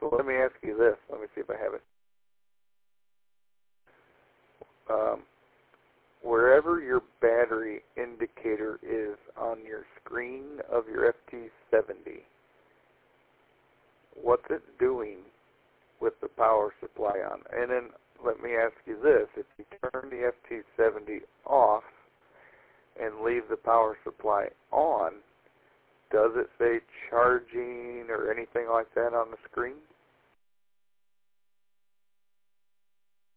So let me ask you this. Let me see if I have it. Wherever your battery indicator is on your screen of your FT70, what's it doing with the power supply on? And then let me ask you this. If you turn the FT70 off and leave the power supply on, does it say charging or anything like that on the screen?